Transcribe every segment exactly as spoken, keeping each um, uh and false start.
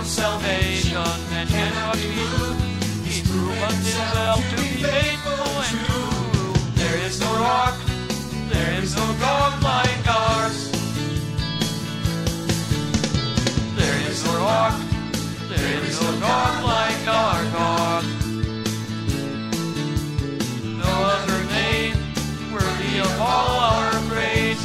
salvation and cannot be moved. He's proven himself to be faithful and true. There is no rock, there is no God like ours. There is no rock, there is no God like our God. No other name worthy of all our praise.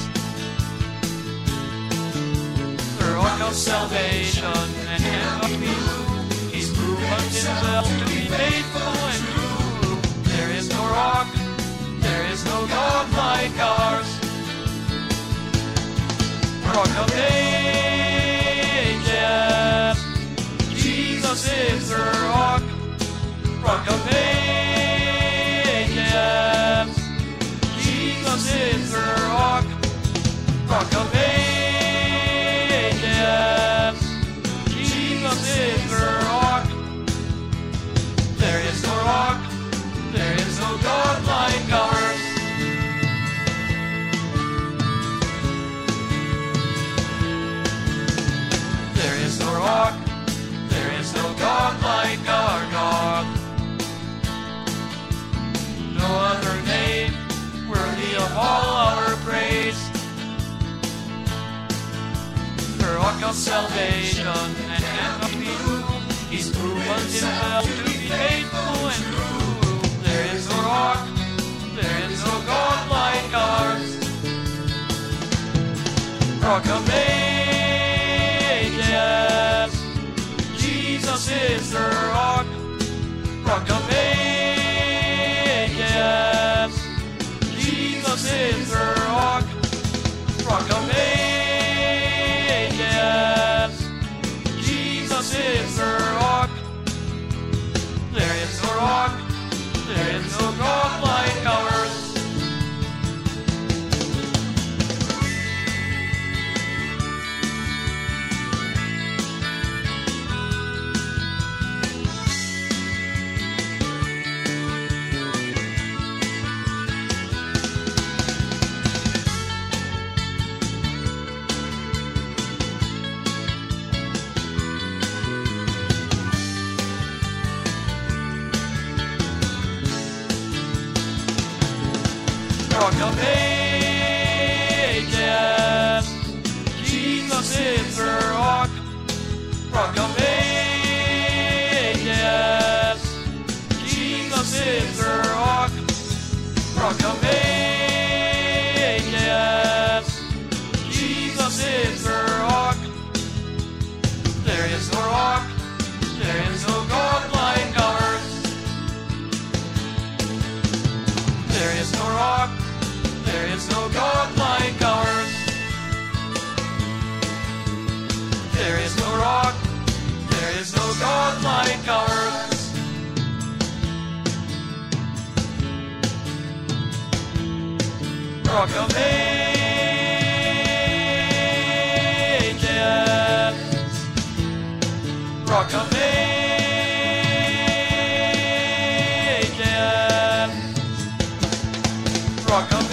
The rock of salvation and cannot be moved. He's proven himself to be faithful and true. There is no rock, there is no God like ours. Rock of ages, Jesus is the rock. Rock of ages, Jesus is the rock. Rock of ages, Jesus is the rock. There is no rock, there is no God like ours. There is no rock, there is no God like our God. No other name worthy of all our praise. The rock of salvation and cannot be moved. He's proven himself to be faithful and true. There is no rock, there is no God like ours. Rock of ages, Jesus is the rock. Rock of ages, Jesus is the rock. Rock of ages, Jesus is the rock. There is no rock, there is no God like ours. Rock of ages, Jesus is the rock. Rock of ages, Jesus is the rock. Rock of ages, Jesus is the rock. There is no rock, there is no God like ours. There is no rock, there is no God like ours. There is no rock, there is no God like ours. Rock of ages, rock of ages, rock of